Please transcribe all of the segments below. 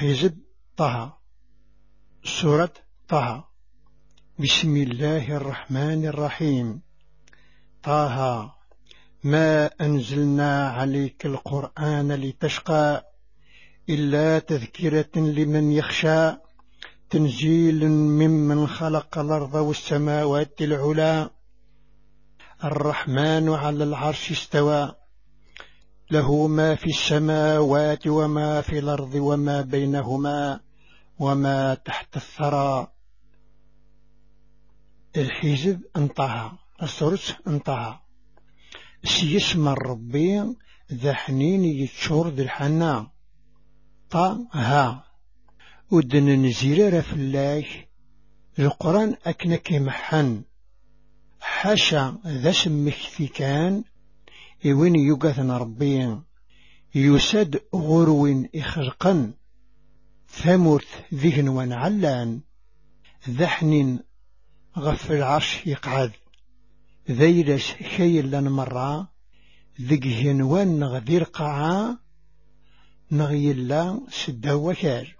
الحزب طه. سورة طه. بسم الله الرحمن الرحيم. طه ما أنزلنا عليك القرآن لتشقى إلا تذكرة لمن يخشى تنزيل ممن خلق الأرض والسماوات العلى الرحمن على العرش استوى له ما في السماوات وما في الأرض وما بينهما وما تحت الثرى. الحزب انطها السورة انطها سيسم الربي ذا حنين يتشور ذي الحنا طه ودن نزير فلاش القرآن أكنك محن حاشا ذا سمك كان وين يقاثن ربي يسد غرو إخرقا ثمرت ذهن ونعلان ذحن غف العرش يقعد ذيلش خيل لن مرة ذق هنوان نغذير قاعا نغيلا سدا وكار.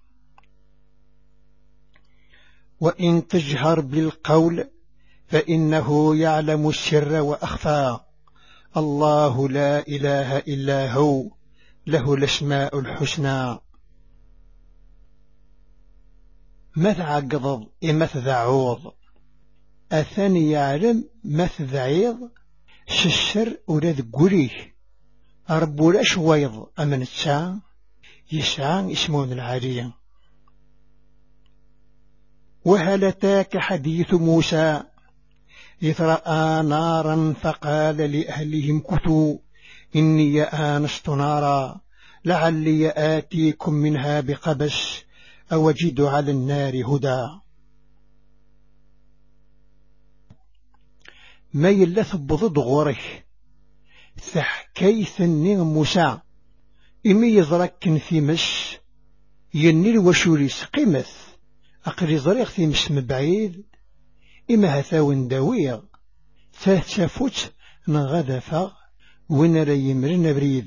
وإن تجهر بالقول فإنه يعلم السر وأخفى الله لا إله إلا هو له الأسماء الحسنى. ماذا قضض إماذا عوض أثاني يعلم ماذا عيض شسر ولاد قريه أربو لاش ويض أمن الساعة يسعى اسمون العالية. وهل أتاك حديث موسى إذ رأى نارا فقال لأهلهم كثوا إني آنست نارا لعلي آتيكم منها بقبس أو أجد على النار هدى. ما يلث بضد غورك ثحكيث موسى إمي يزرك في مس ينير وشوريس قيمث أقري زريق في مس مبعيد إما هثاون داوية تافوت نغذفا وين ريمرن بريد.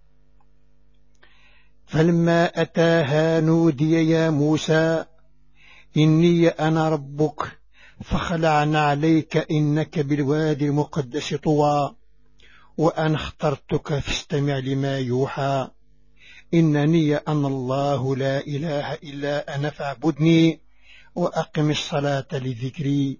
فلما أتاها نودي يا موسى إني أنا ربك فخلعنا عليك إنك بالوادي المقدس طوى وأنا اخترتك فاستمع لما يوحى إنني أنا الله لا إله إلا أنا فاعبدني وأقم الصلاة لذكري.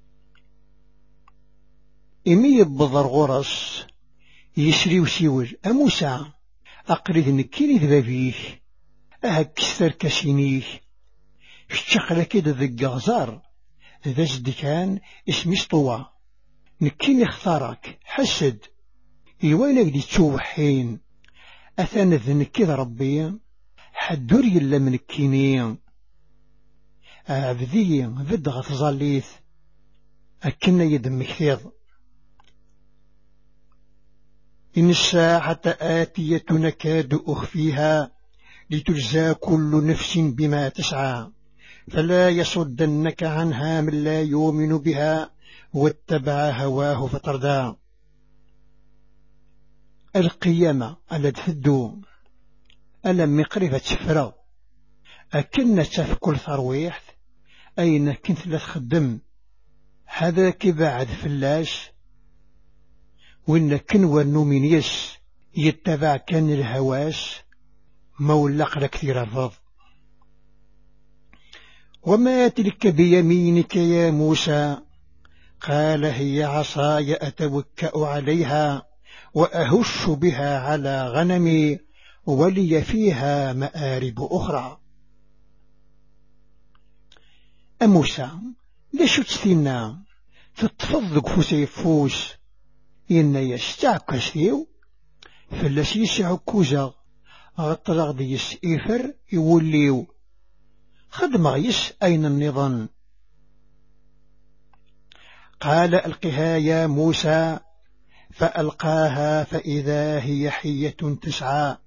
إمي يبضر غرس يسري وسيوج أموسى أقرد نكيني ذبابيك أهكستر كسينيك اشتقل كده ذي غزار ذا زدكان اسمي سطوى نكيني اختارك حسد إيوانك دي تشوحين أثان ذنكي ربي حدور يلا من الكيني عبدي بدغ تظليث أكنا يدم كثير. إن الساعة آتية نكاد أخفيها لتجزى كل نفس بما تسعى فلا يصدنك عنها من لا يؤمن بها واتبع هواه فتردى. القيامة ألا تفدو ألم مقرفة سفرة أكن تفكل ثرويح أين كنت لا تخدم هذا كبعد فلاش وإن كن ونومينيس يتبع كان الهواس مولق لكثير الرض. وما تلك بيمينك يا موسى قال هي عصاي أتوكأ عليها وأهش بها على غنمي ولي فيها مآرب أخرى. أموسى ليش تستينا تتفضلك فسيفوس إن يستعكسيو فلاش يسعو كوزا غطلغ ديس إيفر يوليو خدم غيس أين النظام. قال ألقها يا موسى فألقاها فإذا هي حية تسعى.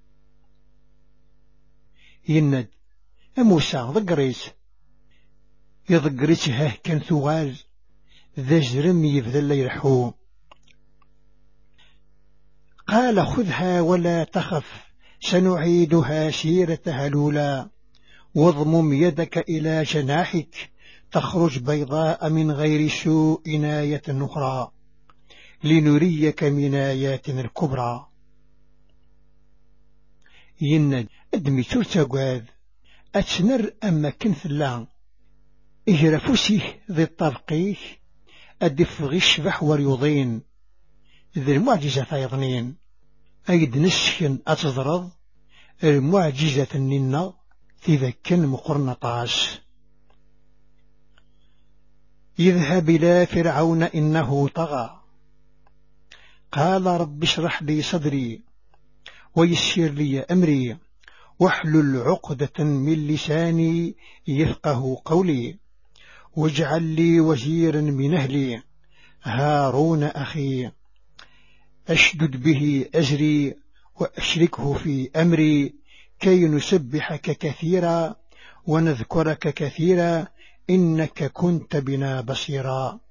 يند موسى ضقريس يضقريسها كان ثغال ذا جرم يبذل يرحو. قال خذها ولا تخف سنعيدها سيرتها الأولى واضمم يدك إلى جناحك تخرج بيضاء من غير سوء آية أخرى لنريك من آياتنا الكبرى. يند أدمي ترتقاذ أتنر أما كنث الله إجرفوسيه ذي الطبقيه أدف غشبح وريضين ذي المعجزة فيضنين أيد نسكن أتضرض المعجزة الننا في ذكن مقرنطاس. يذهب إلى فرعون إنه طغى قال رب اشرح لي صدري ويسر لي أمري واحلل عقدة من لساني يفقه قولي واجعل لي وزيرا من أهلي هارون أخي أشدد به أزري وأشركه في أمري كي نسبحك كثيرا ونذكرك كثيرا إنك كنت بنا بصيرا.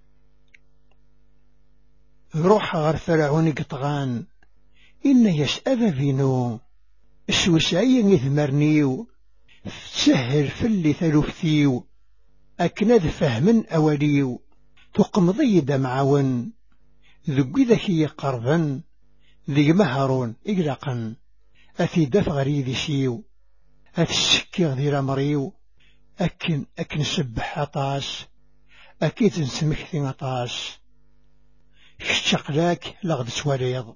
روح غير فرعون قطغان إن يسأل فينو السوسعي نثمرنيو تسهل في اللي ثلثيو أكنذ فهم أوليو تقمضي دمعون ذقي ذكي قربا ذي مهرون إقلقا أثي دفغ ريذي سيو أتسكي غذير مريو أكن سبح عطاس أكيد نسمكثي عطاس اشتقلاك لغد سواليض.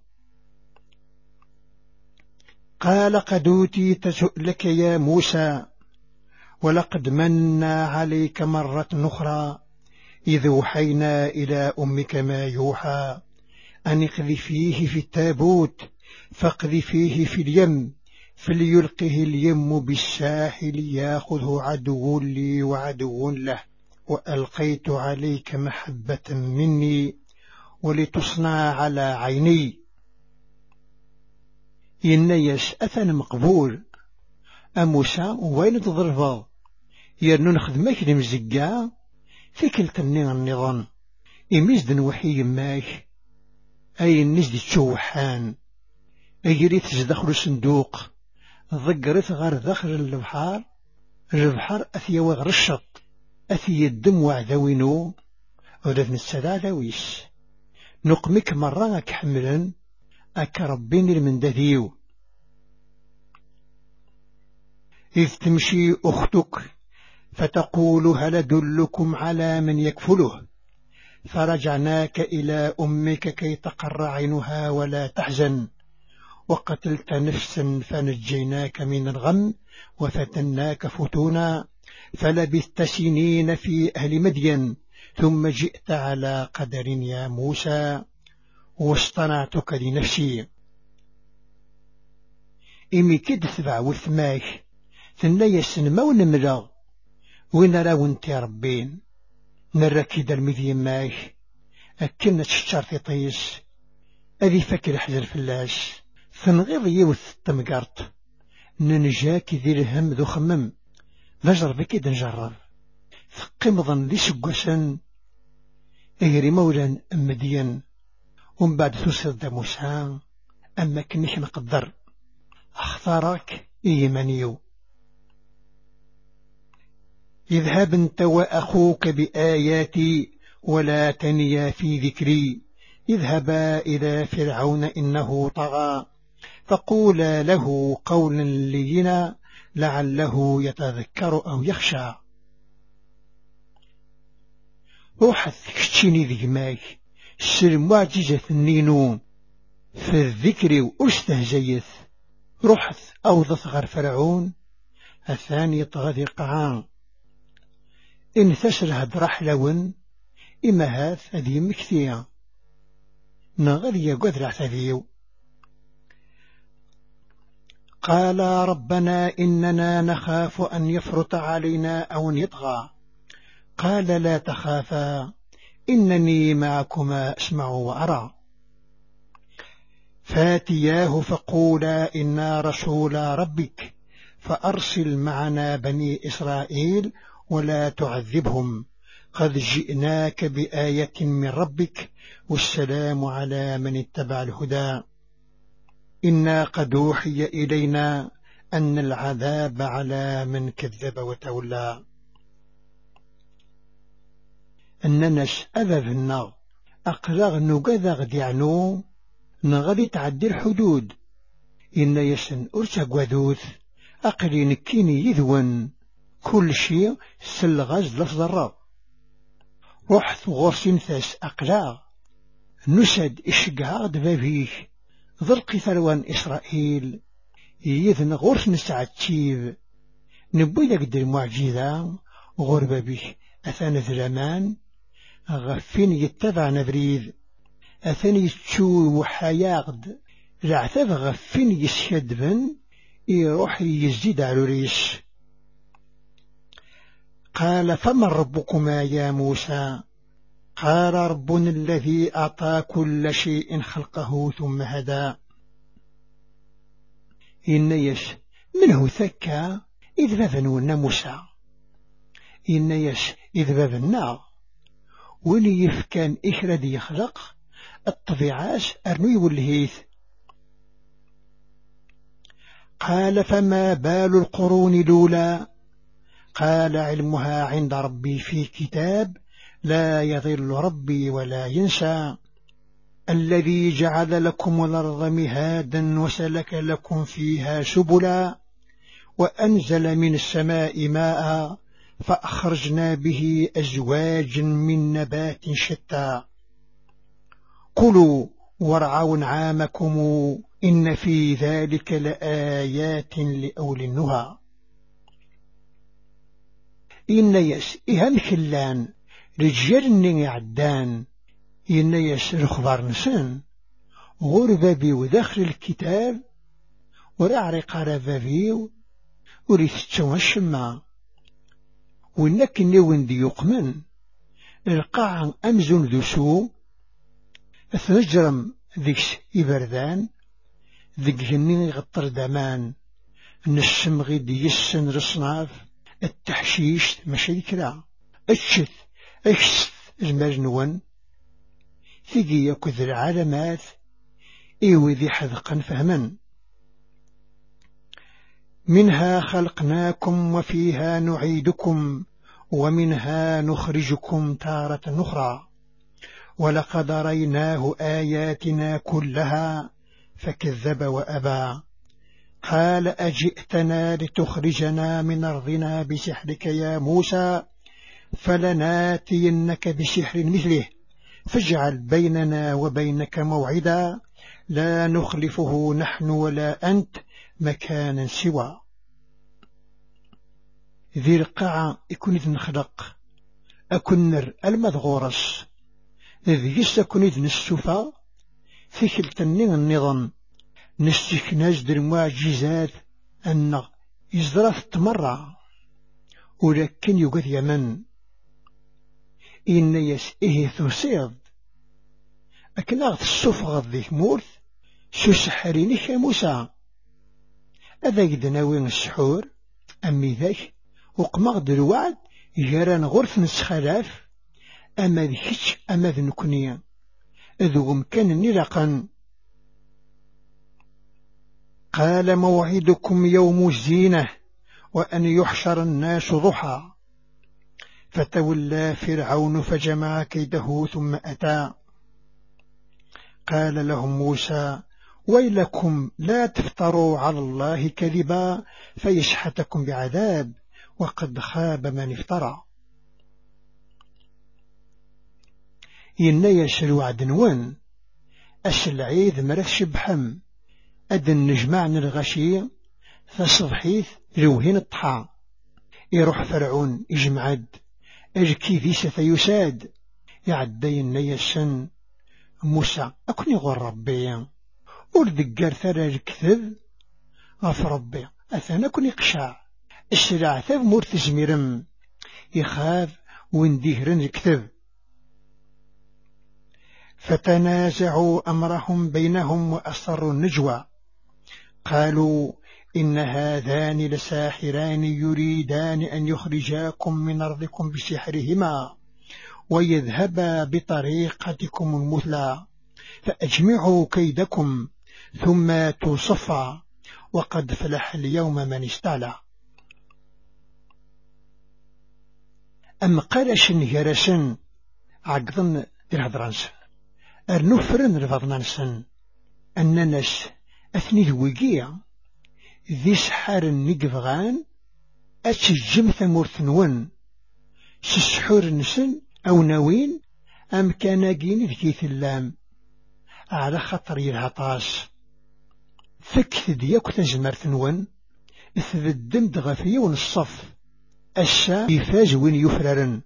قال قد أوتيت سؤلك يا موسى ولقد منا عليك مرة أخرى إذ أوحينا إلى أمك ما يوحى أن اقذفيه في التابوت فاقذفيه في اليم فليلقه اليم بالساحل ياخذه عدو لي وعدو له وألقيت عليك محبة مني ولتصنع على عيني. إن يسأثن مقبول أموسى وين تضربه يرنون خدمك لمزقا في كلتني النظام إميزد وحي ماك أي النزد تشوحان أجريت تزدخل الصندوق ضقرت غير داخل البحر أثي وغر الشط أثي الدم وعذوينو ولذن السلالة ويس نقمك مرة كحملا أكربيني المندذيو. إذ تمشي أختك فتقول هل أدلكم على من يكفله فرجعناك إلى أمك كي تقر عينها ولا تحزن وقتلت نفسا فنجيناك من الغم وفتناك فتونا فلبثت سنين في أهل مدين ثم جئت على قدر يا موسى واصطنعتك لنفسي. إمي كد ثبع وثماك ثنيا سنما ونملا وين راون تي ربين نراكيد المذي ماك أكنا تشتار في طيس أذي فكر حجر فلاش ثنغيض يوث التمقارت ننجاك ذي الهم ذو خمم نجرب كيد نجرب ثقمضا ذي سقوسا اجري مولا مدين ومن بعد تصد موسى أما كنش نقدر أختارك إيمانيو. اذهب انت وأخوك بآياتي ولا تنيا في ذكري اذهبا إلى فرعون إنه طغى فقولا له قولا لينا لعله يتذكر أو يخشى. روحث كتشيني ذي ماك سر معجزة النينو في الذكر واستهزيث روحث أوضث غير فرعون الثاني طغذي قعان إن تسره برحلون إما هاث هذه مكثية نغذي قدر اعتذيو. قال ربنا إننا نخاف أن يفرط علينا أو أن يطغى قال لا تخافا إنني معكما أسمع وأرى فاتياه فقولا إنا رسول ربك فأرسل معنا بني إسرائيل ولا تعذبهم قد جئناك بآية من ربك والسلام على من اتبع الهدى. إنا قد أوحي إلينا أن العذاب على من كذب وتولى. الناس أذابنا أقراغ نقذا غدي عنو نغدي تعدي الحدود. إن يسن أرسق وذوث أقلي نكيني يذون كل شيء سلغاز لفظ الرب. رحت غرسين ثاس أقلاغ نسد إشقاغ دبابيك ذرقي ثروان إسرائيل يذن غرس نستعتيب نبوي لك المعجزة غربة بك أثان ذرمان غفين يتبع نبريد أثان يتشو وحياغد العتاب غفين يسيدبن يروح يزيد على ريش. قال فمن ربكما يا موسى؟ قال ربنا الذي أعطى كل شيء خلقه ثم هدى. إن يش منه ثكى إذ بابن موسى. إن يش إذ بابنا ولي يفكان إخرد يخلق الطبيعات أرنوي والهيث. قال فما بال القرون الأولى؟ قال علمها عند ربي في كتاب لا يضل ربي ولا ينسى. الذي جعل لكم الأرض مهادا وسلك لكم فيها سبلا وأنزل من السماء ماء فأخرجنا به أزواج من نبات شتى كلوا وارعوا نعامكم إن في ذلك لآيات لأولي النهى. إن يس إهم كلان رجال يعدان إن يس رخبار نسان غربة بيو داخل الكتاب ورعرق ربا بيو وريثتو الشمع وإنك نيوين دي يقمن القاع أمزون ذو أثنجرم ذيكس إبردان ذيك جنين يغطر دامان نسم غيد يسن رصناف التحشيش ماشي كلا أكشث المجنون ثقي يكذ العالمات إيوي ذي حذقا فهما. منها خلقناكم وفيها نعيدكم ومنها نخرجكم تارة أخرى ولقد ريناه آياتنا كلها فكذب وأبى. قال أجئتنا لتخرجنا من أرضنا بسحرك يا موسى فلناتينك بسحر مثله فاجعل بيننا وبينك موعدا لا نخلفه نحن ولا أنت مكانا سوى. ذي القاعة يكون إذن خلق أكنر المذغورس ذي يسكن إذن السفا في كلتنين النظام نستكناز در المعجزات أن إزراف تمرع ولكن يقذ يمن إن يسئه ثسيض أكناغ السفغ ذيك مورث سسحرينك يا موسى أذا يدناوين السحور أمي ذاك وقمغ الوعد جران غرف نسخلاف أما ذيكش أما ذنكنيا ذو مكان نلقا. قال موعدكم يوم الزينة وأن يحشر الناس ضحى فتولى فرعون فجمع كيده ثم أتى. قال لهم موسى ويلكم لا تفتروا على الله كذبا فيشحتكم بعذاب وقد خاب من افترى. إن يسلو عدنوان السلعيذ مرث بحم أدن نجمعن الغشي فصبحيث لوهين الطحا يروح فرعون يجمعد الكيفي سفيساد يعدين يسن موسى أكون يغور ربي وردقار ثرى الكذب غف ربي أثنى كن يقشع السلع ثاب مورث زميرم يخاف وندهرن الكذب. فتنازعوا أمرهم بينهم وأسروا النجوى قالوا إن هذان لساحران يريدان أن يخرجاكم من أرضكم بسحرهما ويذهبا بطريقتكم المثلى فأجمعوا كيدكم ثم تصفى وقد فلح اليوم من استعلى. أم قالش نهرسن عقضن الهضرانسن أرنفرن رفضنانسن أنناس أثني الوقيع ذي سحار النقفغان أتجم ثمورثنون سسحور نسن أو نوين أم كاناقين ذكي ثلام على خطر الهطاس فكث ديك تزمرثنون ثبدم دغفي ونصف السا يفاز وين يفررن.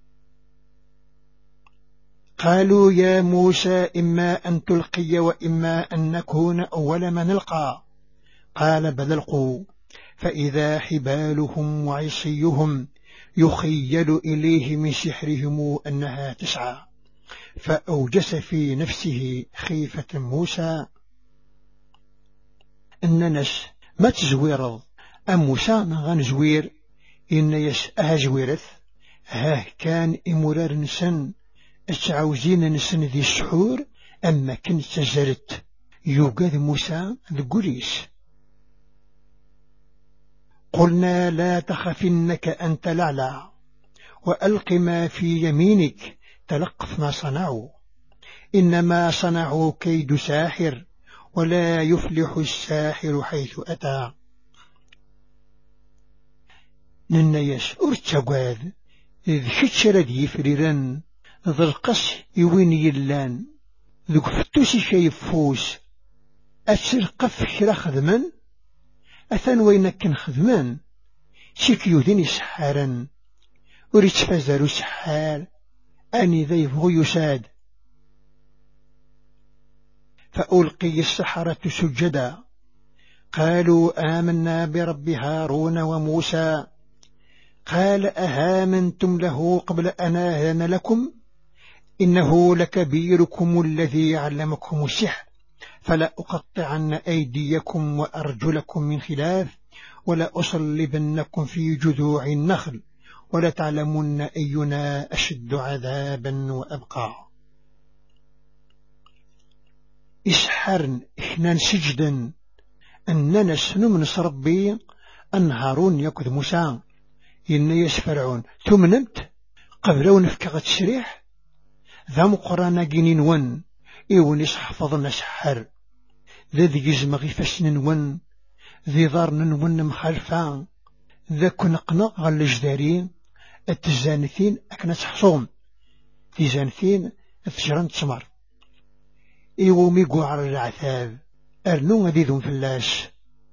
قالوا يا موسى إما أن تلقي وإما أن نكون أول من نلقى قال بل القوا فإذا حبالهم وعصيهم يخيل إليه من سحرهم أنها تسعى فأوجس في نفسه خيفة موسى. أننس ما تزويرض أم موسى غنزوير إن يسأها زويرث ها كان إمرار نسن أتعوزين نسن ذي السحور أما كنت تزرت يوجد موسى ذقريس. قلنا لا تخفنك أنت الأعلى وألق ما في يمينك تلقف ما صنعوا إنما صنعوا كيد ساحر ولا يفلح الساحر حيث أتى. ننيش أرتقاذ إذ شتشر ذي فريران ذا القص يوين يلان ذو فتوسي شايف فوس أتسرقف شرا خدمان أثان وينك خدمان شكيودين سحارا أريد فزارو سحار أني ذي يبغو يساد. فألقي السحرة سجدا قالوا آمنا برب هارون وموسى قال أهامنتم له قبل أن آذن لكم إنه لكبيركم الذي علمكم السحر فلا أقطعن أيديكم وأرجلكم من خلاف ولا أصلبنكم في جذوع النخل ولا تعلمن أينا أشد عذابا وأبقى. إسحرن إحنا سجدا أننا سنمنس ربي أن هارون يكذ موسى إن يسفرعون تمنمت قبل ونفكغ تسريح ذا مقرانا جنين ون إيون يسحفظنا سحر ذا ذي يزمغي فسن ون ذي ضارن ون مخالفان ذا كنقنا غل جدارين التزانثين أكنا تحصوم تزانثين تجران تسمر إيوم يقوعر العثاب أرنو ذي فلاش.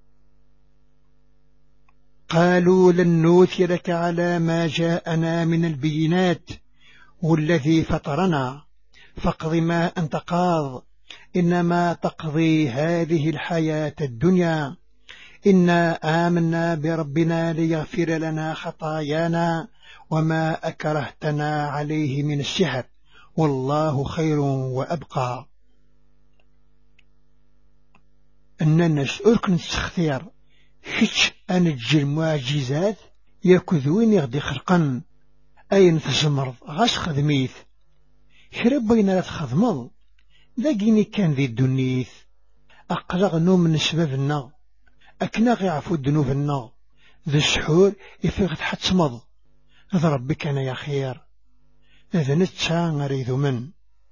قالوا لن نوثرك على ما جاءنا من البينات والذي فطرنا فاقض ما أنت قاض إنما تقضي هذه الحياة الدنيا إنا آمنا بربنا ليغفر لنا خطايانا وما أكرهتنا عليه من السحر والله خير وأبقى. أننا أركن التخثير حيث أنجي المعجزات يكذوين يغدي خرقا أين تزمرض غاش خدميث شرب بين لا تخدمض لاقيني كان ذي الدنيث أقلغ نوم من سبابنا أكنا غيعفو الذنوبنا ذي السحور يفيغ تحتمض ذا ربك أنا يا خير إذا نتسا نريد من.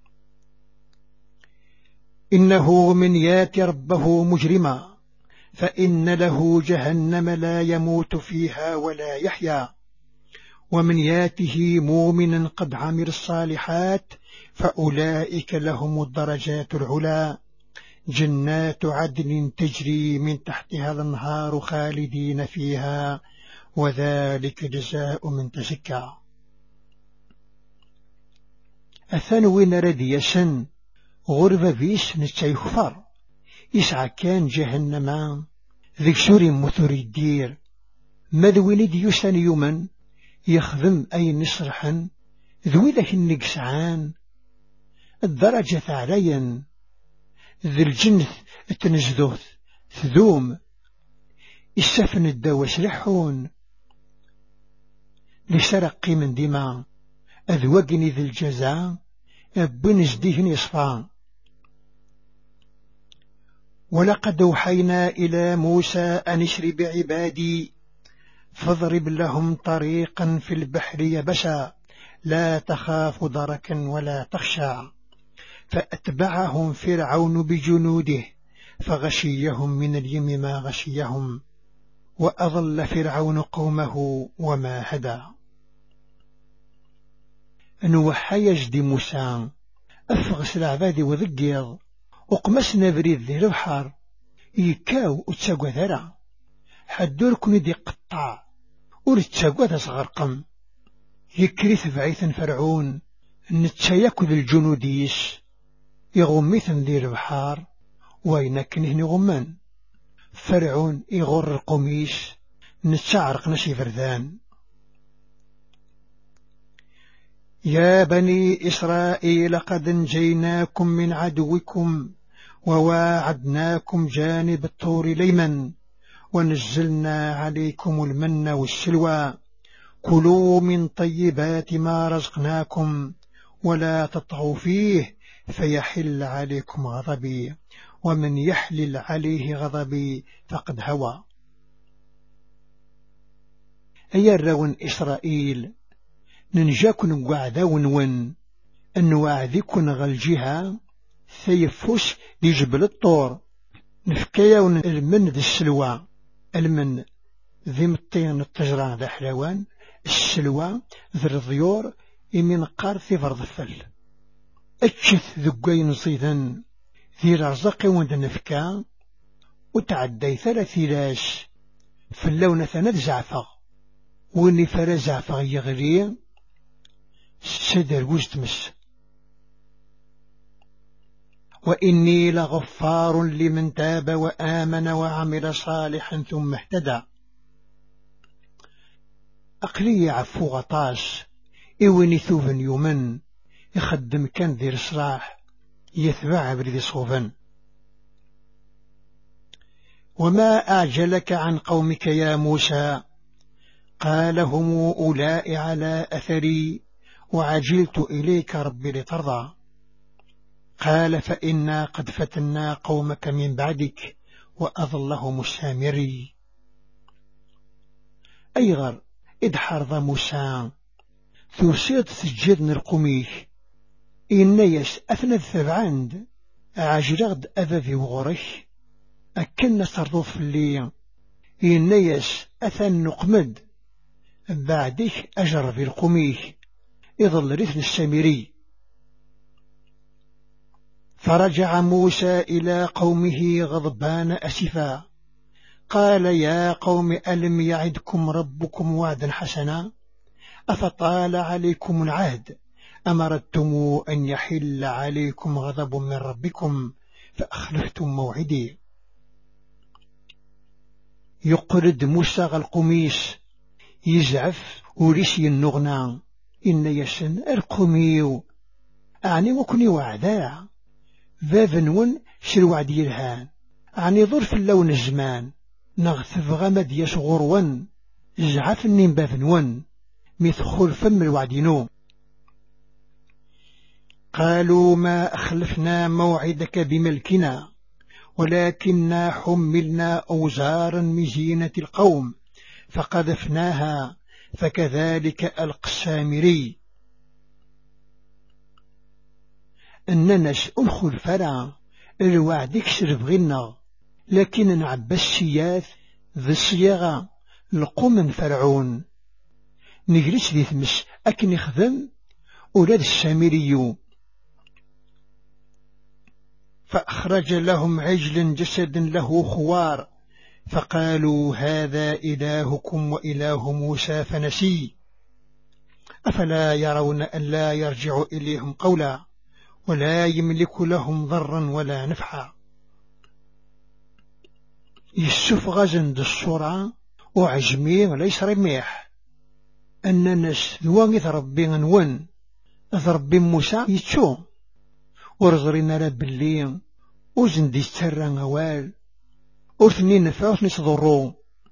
إنه من يات ربه مجرما فإن له جهنم لا يموت فيها ولا يحيا ومن ياته مؤمنا قد عمل الصالحات فأولئك لهم الدرجات العلا جنات عدن تجري من تحتها الأنهار خالدين فيها وذلك جزاء من تزكى. أثنوين رديسا غربة بيس نتسيخفر يسعى كان جهنم ذيك سوري مثور الدير مذوين ديوسان يوما يخدم أي نصرحا ذوي ذاك النقسعان الدرجة عليا ذي الجنث التنزدوث ثذوم السفن الدواس رحون لسرقي من دماء أذوقني ذي الجزاء بنزديهن يصفان. ولقد أوحينا إلى موسى أن اشر بعبادي فاضرب لهم طريقا في البحر يبسا لا تخاف دركا ولا تخشى فأتبعهم فرعون بجنوده فغشيهم من اليم ما غشيهم وأضل فرعون قومه وما هدى. نوحى يجدي موسى أفغس العباد وذقيض وقمسنا بريد ذي البحر يكاو وتساقوا ذرا حدوركم يدي قطع ورتساقوا ذا صغرقم يكريث بعيثا فرعون نتسايكو ذي الجنوديس يغميثن ذي البحر وينكنهن غمان فرعون يغر القميس نتسعرق نسي فردان. يا بني إسرائيل قد انجيناكم من عدوكم وواعدناكم جانب الطور الأيمن ونزلنا عليكم المن والسلوى كلوا من طيبات ما رزقناكم ولا تطغوا فيه فيحل عليكم غضبي ومن يحلل عليه غضبي فقد هوى. أي الرون إسرائيل ننجاكن وعداون ون أن وعدكن غالجها ثيفوس لجبل الطور نفكيون المن ذي السلوى المن ذي مطين التجران ذا حلوان السلوى ذي الضيور يمين قارثي فرضفل أتشث ذقين صيدا ذي رزق وند نفكا وتعدي 3 لاش في اللون ثلاث زعفة وإني فلا زعفة يغلي سدر وجدمس وإني لغفار لمن تاب وآمن وعمل صالحا ثم اهتدى. أقلي عفو غطاس إوني ثوبا يومن يخدم كان ذي الصلاح يتبع بريد صوفا. وما أعجلك عن قومك يا موسى قال هم أولاء على أثري وعجلت إليك ربي لترضى قال فإنا قد فتنا قومك من بعدك وأضلهم السامري. أيغر إدحر ذا موسى ثوسيط سجد نرقميك إن يس أثنى الثبعاند عاجرغد أذذي وغرش أكن صرف اللي إن يس أثن نقمد بعدك أجر في القميك يظل رثن السامري. فرجع موسى إلى قومه غضبان أسفا قال يا قوم ألم يعدكم ربكم وعدا حسنا أفطال عليكم العهد أمرتم أن يحل عليكم غضب من ربكم فأخلفتم موعدي. يقرد موسى القميس يزعف وريسي النغنى إن يسن القميو أعني وكني وعدا ذاذنون شروع ديالهان أعني ظرف اللون الزمان نغثف غمد يشغرون زعف النين باذنون مثخل فم الوعدينو. قالوا ما أخلفنا موعدك بملكنا ولكننا حملنا أوزارا من زينة القوم فقذفناها فكذلك ألقى السامري. أنناش أنخل فرع الوعد يكسر بغنا لكن نعبى السياث ذي الصياغة لقوم فرعون نجلس ذي ثمس أكن يخدم أولاد السامري. فأخرج لهم عجل جسد له خوار فقالوا هذا إلهكم وإله موسى فنسي أفلا يرون ألا يرجع إليهم قولا ولا يملك لهم ضرا ولا نفعا. يسوف غزن الصورة وعجمي وليس رميح أن ناس ذوان ربي عنوان ربي موسى يتشو ورزرنا رب الليل وزن دي سترى غوال أثني نفع أثني صدروا.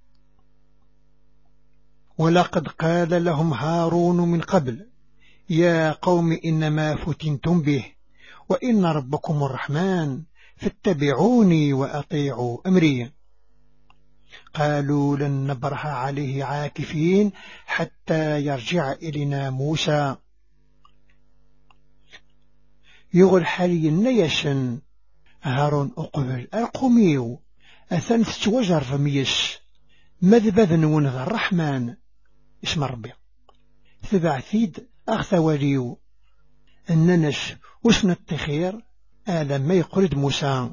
ولقد قال لهم هارون من قبل يا قوم إنما فتنتم به وإن ربكم الرحمن فاتبعوني وأطيعوا أمري. قالوا لن نبرح عليه عاكفين حتى يرجع إلينا موسى. يغل حالي النيشن هارون أقبل أرقميو أثنت توجر فميس مذبذ ونذ الرحمن اسم ربي ثبعثيد أخذ وليو أننش وسن التخير آلم ما يقرد موسى.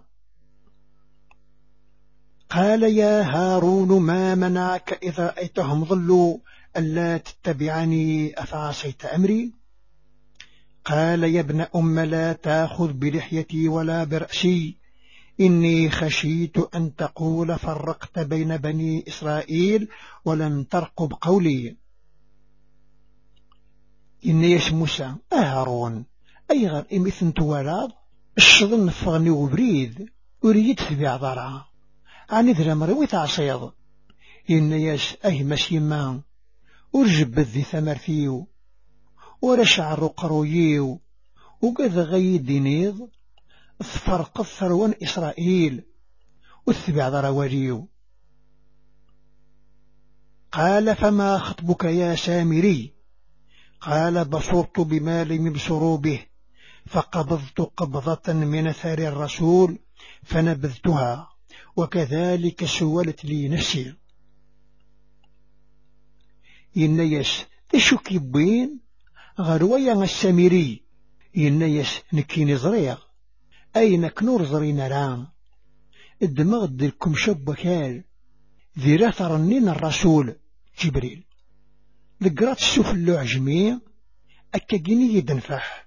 قال يا هارون ما منعك إذا رأيتهم ضلوا ألا تتبعني أفعصيت أمري؟ قال يا ابن أم لا تأخذ بلحيتي ولا برأسي إني خشيت أن تقول فرقت بين بني إسرائيل ولم ترقب قولي. إني يش موسى هارون أي غير إمثن توالاد الشظن فغني وبريد أريد تبيع ضرعا عني ذرا مروي تعصيض. إني يش أي مسيما أرجب ذي ثمرثيو ورشعر قرويو وقذ غيد نيض فرق ثروان إسرائيل واتبع ضروريو. قال فما خطبك يا سامري؟ قال بصرت بما لم يبصروا به فقبضت قبضة من أثار الرسول فنبذتها وكذلك سولت لي نفسي. إنيس تشكي بين غرويا السامري إنيس نكيني زريغ أين كنور زرين رام الدماغ ديركم شبكال ذي راثر النين الرسول جبريل ذكرات السوف اللعجمي أكاقيني يدنفح.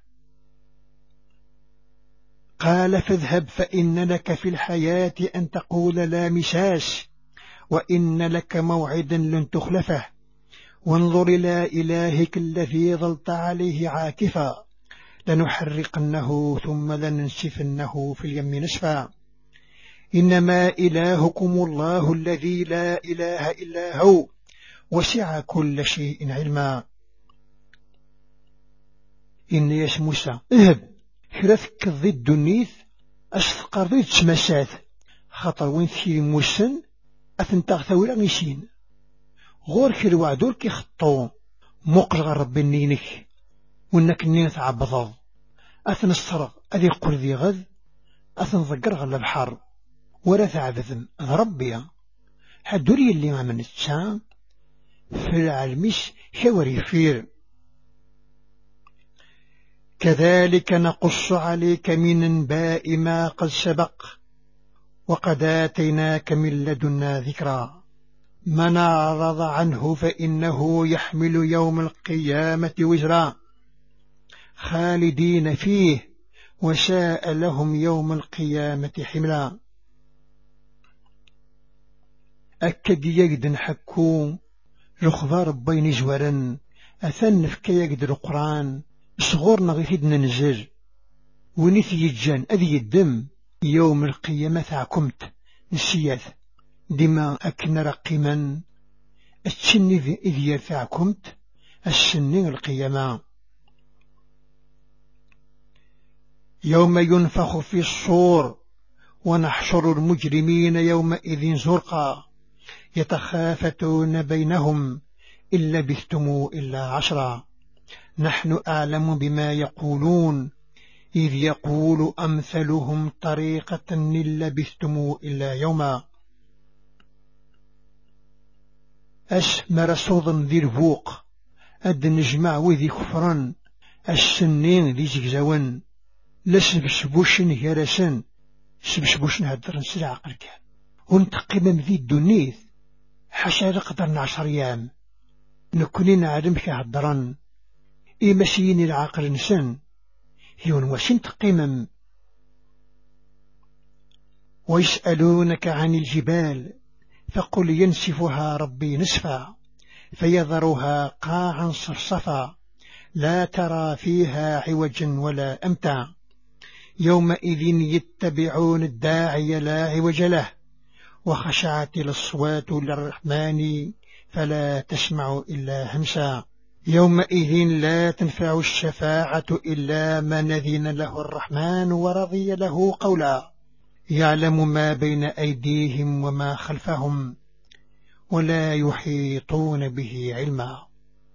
قال فاذهب فإن لك في الحياة أن تقول لا مساس وإن لك موعدا لن تخلفه وانظر إلى إلهك الذي ظلت عليه عاكفا لنحرقنه ثم لننسفنه في اليم نسفا إنما إلهكم الله الذي لا إله إلا هو وسع كل شيء علما. إني يا موسى اذهب كرفك ضد النيث أستقر ضد تمسات خطر وين في موسن أثنتاغ ثولا نسين غور كروا دول كي خطو مقرغ رب النينك وإنك النينة عبضض أثن الصرغ أذي قل ذي غذ أثن ضقر غل البحر ولا ثعبثم ربي حدوري اللي ما من التسام في العلمش شوري فير. كذلك نقص عليك من انباء ما قد سبق وقد آتيناك من لدنا ذكرا من أعرض عنه فإنه يحمل يوم القيامة وزرا خالدين فيه وساء لهم يوم القيامة حملا. أكد يجد حكوم رخضار بين جورا أثنف كي يجد القرآن صغورنا غيثيدنا ننزل ونثي يجان أذي الدم يوم القيامة ثعكمت نسياث دما أكن رقما السني إذ يرفعكمت السني القيامة. يوم ينفخ في الصور ونحشر المجرمين يومئذ زرقا يتخافتون بينهم إن لبثتم إلا 10 نحن أعلم بما يقولون إذ يقول أمثلهم طريقة إن لبثتم إلا يوما. أسمر صوضا ذي الفوق أد نجمع وذي كفرا السنين ذي زجزون لسبسبوشن هيرسن سبسبوشن هدرن سلع قلك ونتقم ذي الدنيث حشا قدرنا 10 أيام نكونين نعلمك هدرن إيمسيين العقل نسن هيون وشن تقيمم. ويسألونك عن الجبال فقل ينسفها ربي نسفا فيذرها قاعا صفصفا لا ترى فيها عوجا ولا أمتا يومئذ يتبعون الداعي لا عوج له وخشعت الأصوات للرحمن فلا تسمع إلا همسا يومئذ لا تنفع الشفاعة إلا من أذن له الرحمن ورضي له قولا يعلم ما بين أيديهم وما خلفهم ولا يحيطون به علما.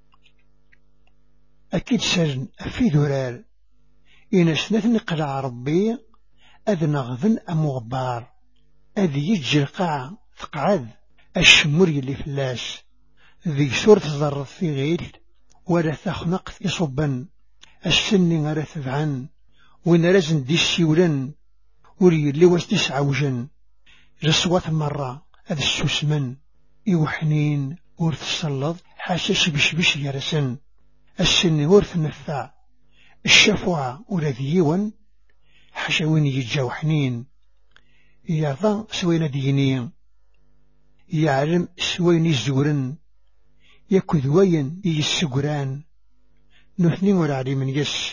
أكيد سرن في ذرار إن سنة نقلع ربي أذ نغذن أمغبار أذ يجي القاع تقعد الشمر اللي فلاس ذي سورة ظرف في غيل ولا تخنق يصبا السن غير تبعا وين رزن دي السيولن وري اللي واش تسعوجن رسوات مرة هذا السوسمن يوحنين ورث الصلض حاشا بش يرسن السن ورث نفع الشفوع ولا ديوان حاشا وين يجاو حنين يعطى سوين دينين يعلم سوين الزورن يكذ وين يسقران نثني ورعلي من يس.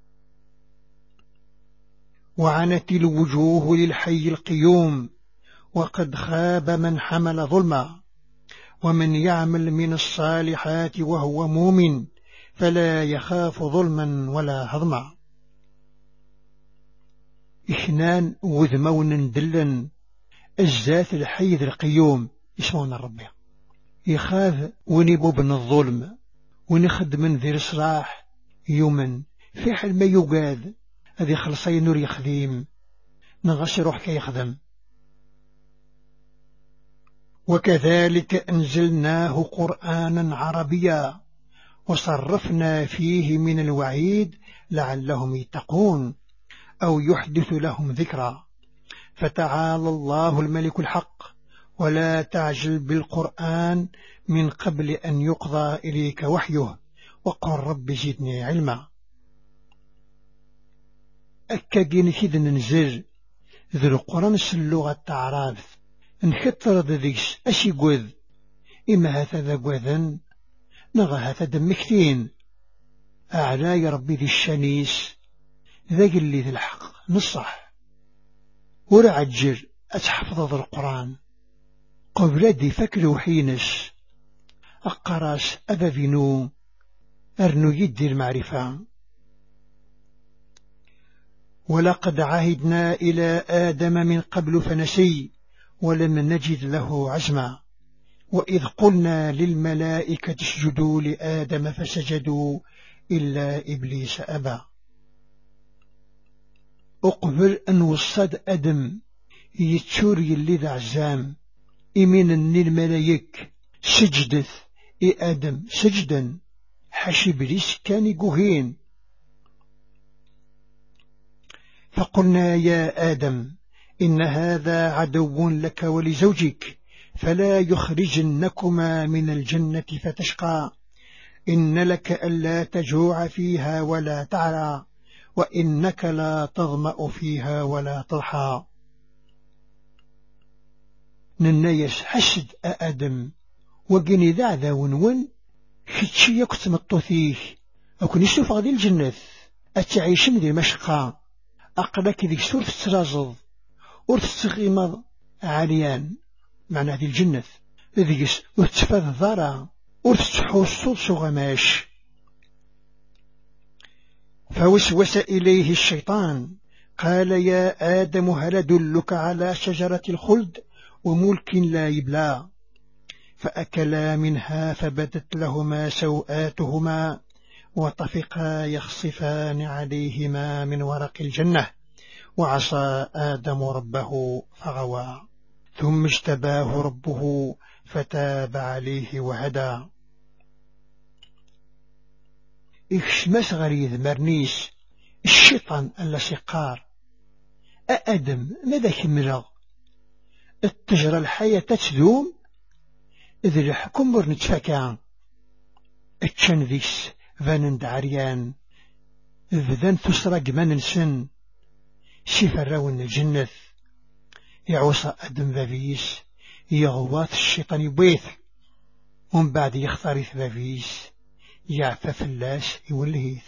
وعنت الوجوه للحي القيوم وقد خاب من حمل ظلما ومن يعمل من الصالحات وهو مؤمن فلا يخاف ظلما ولا هضما. إحنان وذمون دلا الذات الحي القيوم يسمون الرب يخاف ونبو بن الظلم ونخد من ذي الصلاح يوما في حال ما يقاد هذه خلصي نور يخديم نغش روح كي يخدم. وكذلك أنزلناه قرآنا عربيا وصرفنا فيه من الوعيد لعلهم يتقون أو يحدث لهم ذكرى. فتعالى الله الملك الحق ولا تعجل بالقرآن من قبل أن يقضى إليك وحيه وقل رب زدني علما. أكاقين كذا ننزل ذي القرآن اللغة التعراف نكتر ذيكس أشي قوذ إما هذا قوذن نغى هذا دمكتين أعلى يا ربي ذي الشنيس ذاك اللي ذي الحق نصح ورعجر أتحفظ ذي القرآن قبل دي فكر وحينس أقراس أبا فينو أرنو يدي المعرفة. ولقد عهدنا إلى آدم من قبل فنسي ولم نجد له عزما وإذ قلنا للملائكة اسجدوا لآدم فسجدوا إلا إبليس أبى. أقبل أن وصد أدم يتشوري اللي ذا عزام إمين الملايك سجدت آدم سجدا حش إبليس كان يقوهين. فقلنا يا آدم إن هذا عدو لك ولزوجك فلا يخرجنكما من الجنة فتشقى إن لك ألا تجوع فيها ولا تعرى وإنك لا تظمأ فيها ولا تضحى. ننايس حسد آدم وقني ذا ذا ونون كتشي يكتم الطثيه أكون يشوف غادي الجنة أتعيش من ذي المشقى أقلك ذي سورة الترازض ورتستغيمض عاليان معنى هذه الجنة ذي وتفاذ ذارا ورتستحوص صغماش. فوسوس إليه الشيطان قال يا آدم هل أدلك على شجرة الخلد وملك لا يبلى. فأكلا منها فبدت لهما سوآتهما وطفقا يخصفان عليهما من ورق الجنة وعصى آدم ربه فغوى ثم اجتباه ربه فتاب عليه وهدى. إخشمس غريذ مرنيس الشيطان ألا سقار أأدم ماذا كملغ التجرى الحياة تدوم إذ الحكم مرنتفكا اتشان ذيس فانند عريان ذذان تسرق من سن شفراون الجنة يعوصى أدم بابيس يغواث الشيطان يبيث ومن بعد يختار بابيس يعفى فلاس يولهيث.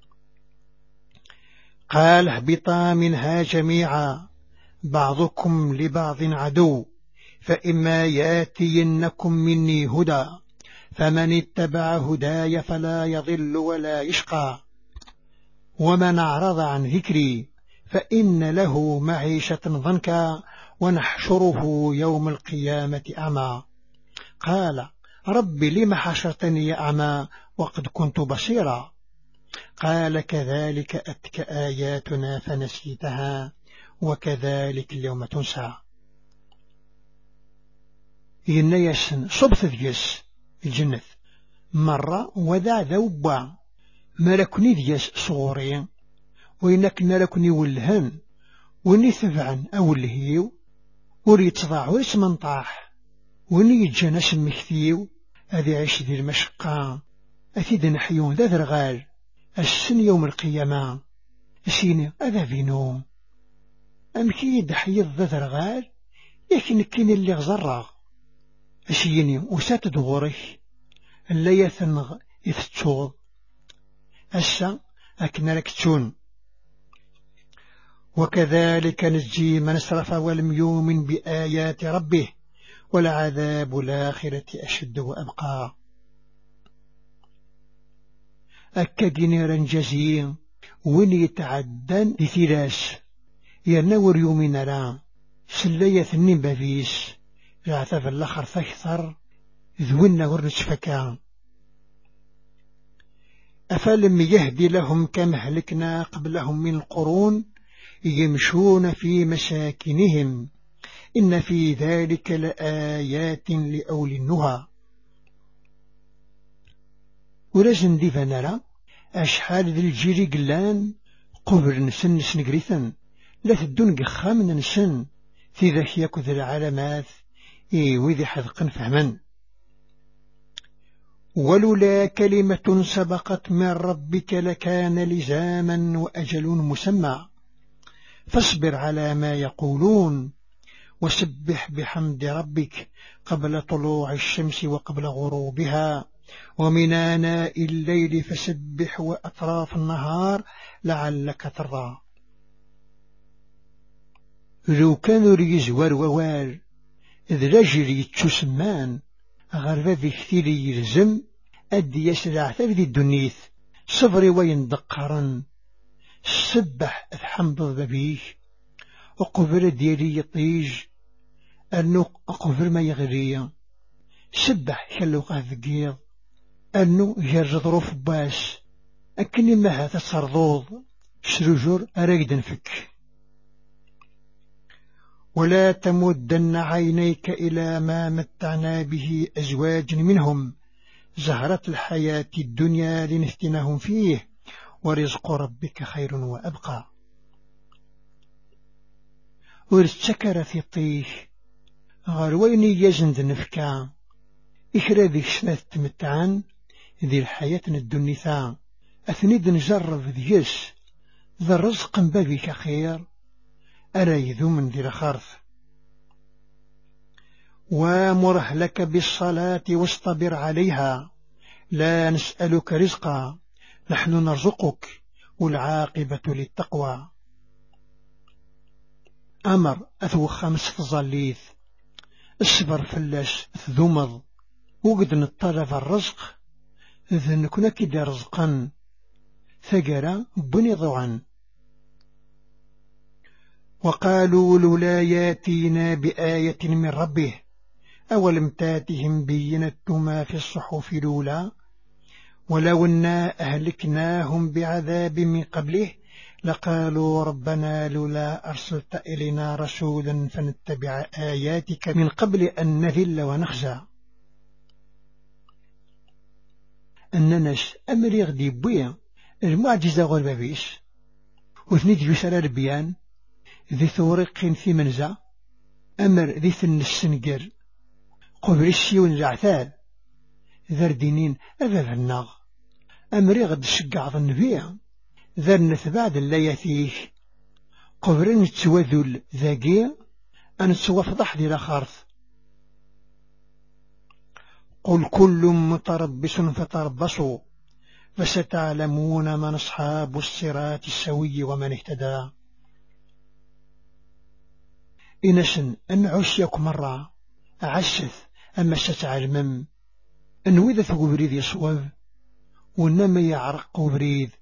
قال اهبطا منها جميعا بعضكم لبعض عدو فإما ياتينكم مني هدى فمن اتبع هداي فلا يضل ولا يشقى ومن أعرض عن ذكري فإن له معيشة ضنكا ونحشره يوم القيامة أعمى. قال رب لم حشرتني أعمى وقد كنت بصيرا. قال كذلك أتك آياتنا فنسيتها وكذلك اليوم تنسى. ينيسن صبت ديس الجنة مرة وذا ذوبا ملكني ديس صغوري وإنك نلكني ولهن وني ثبعا أو الهيو وريت تضاع ويسمن طاح وني يتجنس المكثيو هذي عيش ذي المشقة أثيد نحيون ذا ذرغال السن يوم القيامة أسيني أذا فينو أمكيد حيض ذا ذرغال لكن كين اللي غزرغ أسيني وسات دغورك اللي يثنغ يثتوض أسا أكنا لك تون. وكذلك نجزي من اسرف ولم يؤمن بآيات ربه ولعذاب الآخرة أشد وأبقى. أكدني رنجزي وين يتعدن لثلاث يرنور يومنا لا سلية النبابيس يعتف الأخر فاكثر ذونا ورنسفكا. أفلم يهدي لهم كما هلكنا قبلهم من القرون يمشون في مساكنهم إن في ذلك لآيات لأولي النهى. ولازم دي فنرى أشحال ذي الجيري قلان قبر نسن نسنقريثا لا تدون قخام نسن في ذاك يكذ العلامات وذي حذق فهما. ولولا كلمة سبقت من ربك لكان لزاما وأجل مسمى فاصبر على ما يقولون وسبح بحمد ربك قبل طلوع الشمس وقبل غروبها ومن آناء الليل فسبح وأطراف النهار لعلك ترضى. لو كانوا ريزوار ووال إذ رجل يتسمان غرفة في كثير يلزم أدي يسرع ثبت الدنيث صبري وين دقرا سبح الحمد ذبيش وقبل ديالي يطيج أنو قبل ما يغري سبح خلو قاذقيض أنو يرجض روف باس أكني ما هذا صرضوض سرجور أريد نفك. ولا تمدن عينيك إلى ما متعنا به أزواج منهم زهرة الحياة الدنيا لنفتنهم فيه ورزق ربك خير وأبقى. ورسكر في الطيش غروين يزند نفكا إخراذي شناث تمتعان ذي الحياة الدنيا أثنيد نجرب ذيس ذا الرزق بابك خير أرايذو من ذي الخرف. وامره لك بالصلاة واصطبر عليها لا نسألك رزقا نحن نرزقك والعاقبة للتقوى. أمر أثو خمس تظليث الصبر فلاش ذمض وقد نطلب الرزق ذن كنا كدا رزقا ثقرا بني ضوعا. وقالوا لولا ياتينا بآية من ربه أولم تاتهم بينة ما في الصحف الأولى ولو أنا أهلكناهم بعذاب من قبله لقالوا ربنا لولا أرسلت إلينا رسولا فنتبع آياتك من قبل أن نذل ونخزى. أنناش أمري غدي بويا المعجزة غالبابيش وثنيد يسرى البيان ذي ثورق في منزع أمر ذي ثن السنقر قبل السيون العثال ذر دينين أذاب النغ أمري غد شقع ظنبيع ذر نثبعد اللياثيش قبل نتوذل ذاقيع أن تسوفضح ذي لخارث. قل كل متربص فتربصوا فستعلمون من أصحاب الصراط السوي ومن اهتدى. إنسن أن عشيك مرة أعسث أما ستعلمم أن وإذا ثقو بريد يصوب وإنما يعرق بريد